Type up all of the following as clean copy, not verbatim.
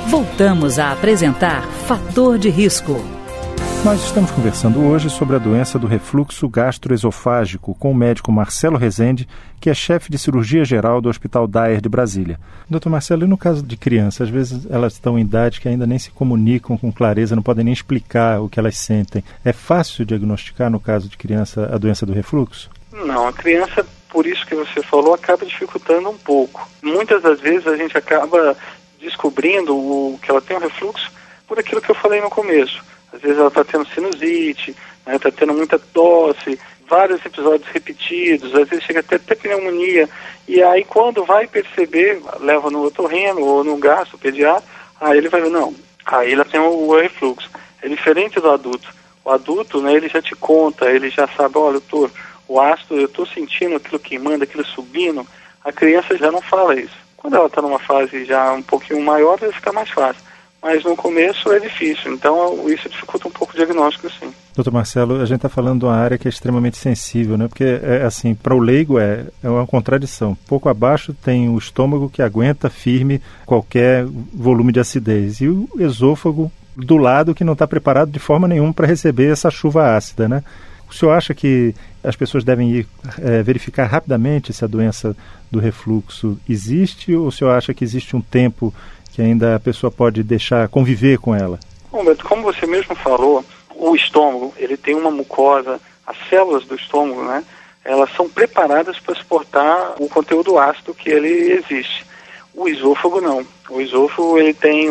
Voltamos a apresentar Fator de Risco. Nós estamos conversando hoje sobre a doença do refluxo gastroesofágico com o médico Marcelo Rezende, que é chefe de cirurgia geral do Hospital Dyer de Brasília. Doutor Marcelo, e no caso de crianças, às vezes elas estão em idade que ainda nem se comunicam com clareza, não podem nem explicar o que elas sentem. É fácil diagnosticar, no caso de criança, a doença do refluxo? Não, a criança, por isso que você falou, acaba dificultando um pouco. Muitas das vezes a gente acaba descobrindo que ela tem um refluxo por aquilo que eu falei no começo. Às vezes ela está tendo sinusite, está tendo muita tosse, vários episódios repetidos, às vezes chega até pneumonia. E aí quando vai perceber, leva no otorrino ou no gastro pediatra, aí ele vai ver, não, aí ela tem o refluxo. É diferente do adulto. O adulto, né, ele já te conta, ele já sabe, olha, doutor, o ácido, eu estou sentindo aquilo queimando, aquilo subindo. A criança já não fala isso. Quando ela está numa fase já um pouquinho maior, vai ficar mais fácil. Mas no começo é difícil, então isso dificulta um pouco o diagnóstico, sim. Doutor Marcelo, a gente está falando de uma área que é extremamente sensível, né? Porque, assim, para o leigo é uma contradição. Pouco abaixo tem o estômago que aguenta firme qualquer volume de acidez. E o esôfago do lado que não está preparado de forma nenhuma para receber essa chuva ácida, né? O senhor acha que as pessoas devem ir verificar rapidamente se a doença do refluxo existe, ou o senhor acha que existe um tempo que ainda a pessoa pode deixar conviver com ela? Bom, Beto, como você mesmo falou, o estômago, ele tem uma mucosa, as células do estômago, né, elas são preparadas para suportar o conteúdo ácido que ele existe. O esôfago não. O esôfago, ele tem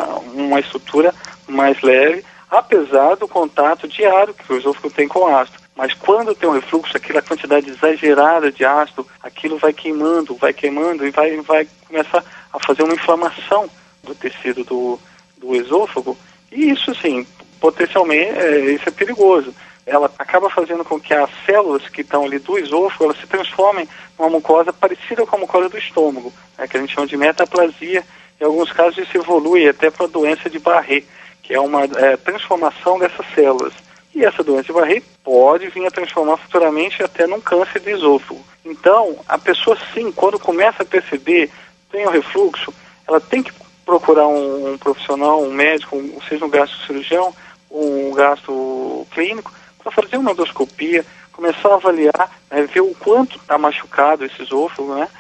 uma estrutura mais leve, apesar do contato diário que o esôfago tem com o ácido. Mas quando tem um refluxo, aquela quantidade exagerada de ácido, aquilo vai queimando e vai começar a fazer uma inflamação do tecido do esôfago. E isso, sim, potencialmente, isso é perigoso. Ela acaba fazendo com que as células que estão ali do esôfago, elas se transformem numa mucosa parecida com a mucosa do estômago, que a gente chama de metaplasia. Em alguns casos isso evolui até para a doença de Barré, que é uma transformação dessas células. E essa doença de Barré pode vir a transformar futuramente até num câncer de esôfago. Então, a pessoa, sim, quando começa a perceber tem o refluxo, ela tem que procurar um profissional, um médico, seja um gastrocirurgião, um gastroclínico, para fazer uma endoscopia, começar a avaliar, ver o quanto está machucado esse esôfago, né?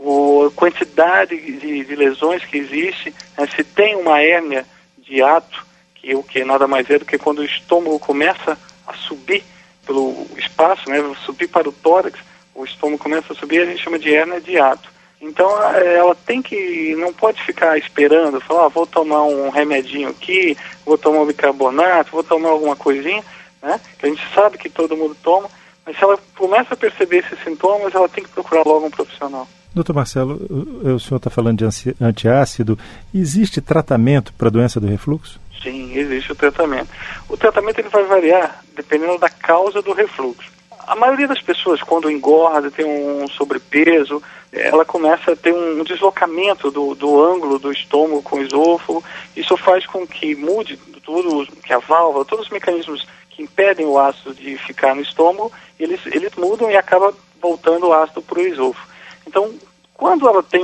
A quantidade de lesões que existe, se tem uma hérnia de hiato, que nada mais é do que quando o estômago começa a subir pelo espaço, né, subir para o tórax, o estômago começa a subir, a gente chama de hérnia de hiato. Então ela não pode ficar esperando, falar, vou tomar um remedinho aqui, vou tomar um bicarbonato, vou tomar alguma coisinha, né, que a gente sabe que todo mundo toma, mas se ela começa a perceber esses sintomas, ela tem que procurar logo um profissional. Doutor Marcelo, o senhor está falando de antiácido, existe tratamento para a doença do refluxo? Sim, existe o tratamento. O tratamento ele vai variar dependendo da causa do refluxo. A maioria das pessoas, quando engorda, tem um sobrepeso, ela começa a ter um deslocamento do ângulo do estômago com o esôfago. Isso faz com que mude tudo, que a válvula, todos os mecanismos que impedem o ácido de ficar no estômago, eles mudam e acaba voltando o ácido para o esôfago. Então, quando ela tem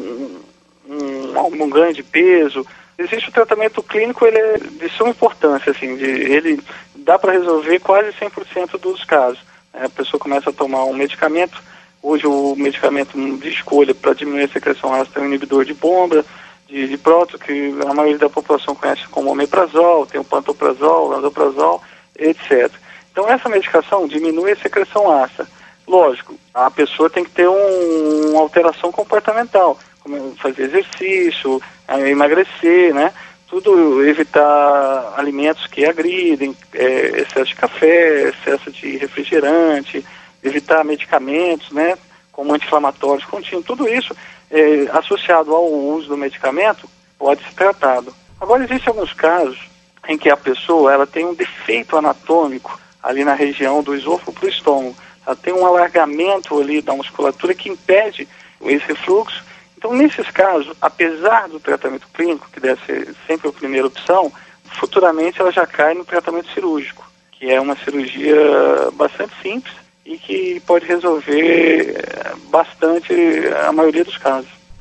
um ganho de peso, existe o tratamento clínico, ele é de suma importância, assim, ele dá para resolver quase 100% dos casos. A pessoa começa a tomar um medicamento, hoje o medicamento de escolha para diminuir a secreção ácida é um inibidor de bomba, de próton, que a maioria da população conhece como omeprazol, tem o pantoprazol, lansoprazol, etc. Então essa medicação diminui a secreção ácida. Lógico, a pessoa tem que ter uma alteração comportamental, como fazer exercício, emagrecer, né? Tudo, evitar alimentos que agridem, excesso de café, excesso de refrigerante, evitar medicamentos, né? Como anti-inflamatórios contínuos. Tudo isso, associado ao uso do medicamento, pode ser tratado. Agora, existem alguns casos em que a pessoa ela tem um defeito anatômico ali na região do esôfago para o estômago. Ela tem um alargamento ali da musculatura que impede esse refluxo. Então, nesses casos, apesar do tratamento clínico, que deve ser sempre a primeira opção, futuramente ela já cai no tratamento cirúrgico, que é uma cirurgia bastante simples e que pode resolver bastante a maioria dos casos.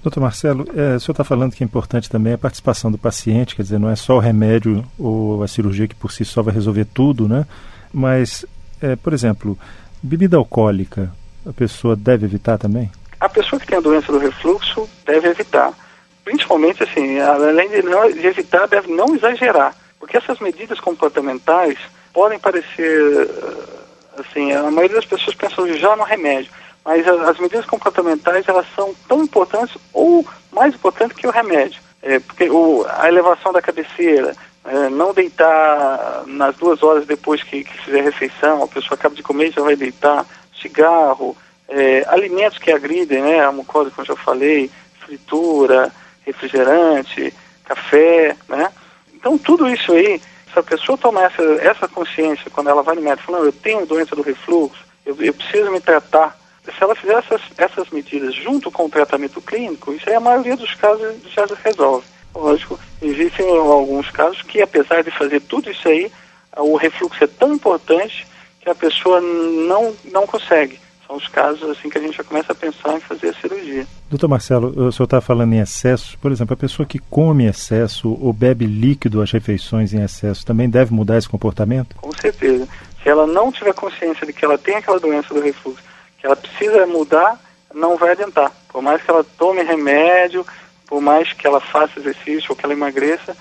Doutor Marcelo, o senhor está falando que é importante também a participação do paciente, quer dizer, não é só o remédio ou a cirurgia que por si só vai resolver tudo, né? Mas, por exemplo, bebida alcoólica, a pessoa deve evitar também? A pessoa que tem a doença do refluxo deve evitar. Principalmente, assim, além de evitar, deve não exagerar. Porque essas medidas comportamentais podem parecer, assim, a maioria das pessoas pensam já no remédio. Mas as medidas comportamentais, elas são tão importantes ou mais importantes que o remédio. Porque a elevação da cabeceira, não deitar nas 2 horas depois que fizer a refeição, a pessoa acaba de comer e já vai deitar, cigarro, alimentos que agridem, né, a mucosa, como eu já falei, fritura, refrigerante, café, né? Então tudo isso aí, se a pessoa tomar essa consciência quando ela vai no médico, falando, eu tenho doença do refluxo, eu preciso me tratar, se ela fizer essas medidas junto com o tratamento clínico, isso aí a maioria dos casos já resolve. Lógico, existem alguns casos que, apesar de fazer tudo isso aí, o refluxo é tão importante que a pessoa não consegue. São os casos assim que a gente já começa a pensar em fazer a cirurgia. Doutor Marcelo, o senhor está falando em excesso. Por exemplo, a pessoa que come em excesso ou bebe líquido às refeições em excesso também deve mudar esse comportamento? Com certeza. Se ela não tiver consciência de que ela tem aquela doença do refluxo, que ela precisa mudar, não vai adiantar. Por mais que ela tome remédio, por mais que ela faça exercício ou que ela emagreça,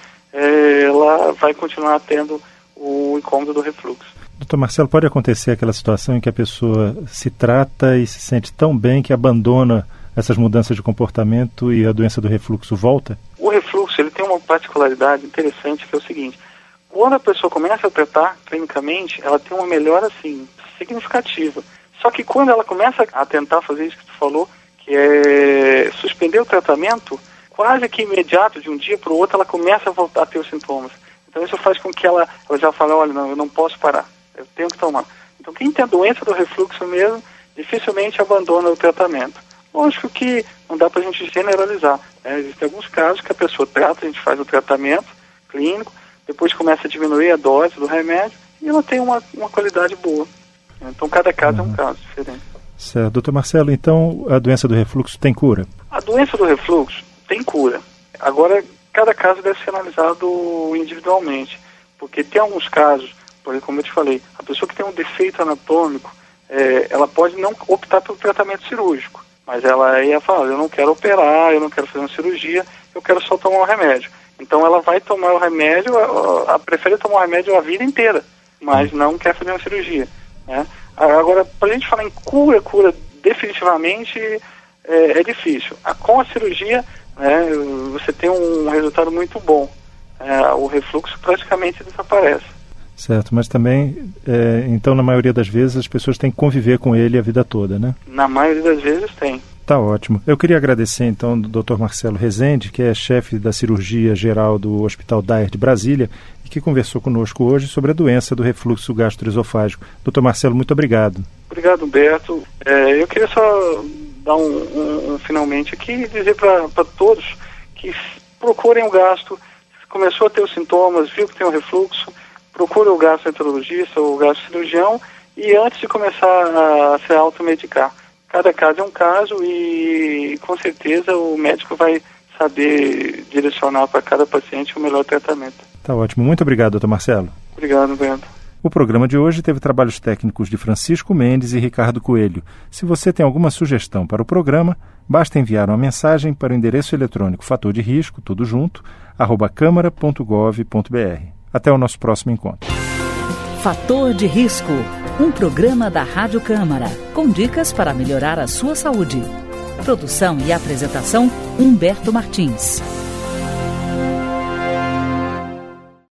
ela vai continuar tendo o incômodo do refluxo. Doutor Marcelo, pode acontecer aquela situação em que a pessoa se trata e se sente tão bem que abandona essas mudanças de comportamento e a doença do refluxo volta? O refluxo, ele tem uma particularidade interessante, que é o seguinte: quando a pessoa começa a tratar clinicamente, ela tem uma melhora, assim, significativa. Só que quando ela começa a tentar fazer isso que tu falou, que é suspender o tratamento, quase que imediato, de um dia para o outro, ela começa a voltar a ter os sintomas. Então isso faz com que ela já fale, olha, não, eu não posso parar, eu tenho que tomar. Então quem tem a doença do refluxo mesmo, dificilmente abandona o tratamento. Lógico que não dá para a gente generalizar, né? Existem alguns casos que a pessoa trata, a gente faz o tratamento clínico, depois começa a diminuir a dose do remédio e ela tem uma qualidade boa. Então cada caso é um caso diferente. Certo. Doutor Marcelo, então a doença do refluxo tem cura? A doença do refluxo tem cura. Agora, cada caso deve ser analisado individualmente, porque tem alguns casos, por exemplo, como eu te falei, a pessoa que tem um defeito anatômico, ela pode não optar pelo tratamento cirúrgico, mas ela ia falar, eu não quero operar, eu não quero fazer uma cirurgia, eu quero só tomar um remédio. Então ela vai tomar o remédio, prefere tomar o remédio a vida inteira, mas não quer fazer uma cirurgia, né? Agora, para a gente falar em cura definitivamente é difícil. Com a cirurgia, né, você tem um resultado muito bom. O refluxo praticamente desaparece. Certo, mas também, então, na maioria das vezes, as pessoas têm que conviver com ele a vida toda, né? Na maioria das vezes tem. Tá ótimo. Eu queria agradecer, então, ao Dr. Marcelo Rezende, que é chefe da cirurgia geral do Hospital Dyer de Brasília, e que conversou conosco hoje sobre a doença do refluxo gastroesofágico. Dr. Marcelo, muito obrigado. Obrigado, Humberto. Eu queria só dar finalmente aqui e dizer para todos que procurem o gastro. Se começou a ter os sintomas, viu que tem um refluxo, procure o gastroenterologista ou o gastrocirurgião e antes de começar a se automedicar. Cada caso é um caso e com certeza o médico vai saber direcionar para cada paciente o melhor tratamento. Tá ótimo. Muito obrigado, doutor Marcelo. Obrigado, Bento. O programa de hoje teve trabalhos técnicos de Francisco Mendes e Ricardo Coelho. Se você tem alguma sugestão para o programa, basta enviar uma mensagem para o endereço eletrônico fator de risco, tudo junto, @câmara.gov.br. Até o nosso próximo encontro. Fator de Risco, um programa da Rádio Câmara, com dicas para melhorar a sua saúde. Produção e apresentação, Humberto Martins.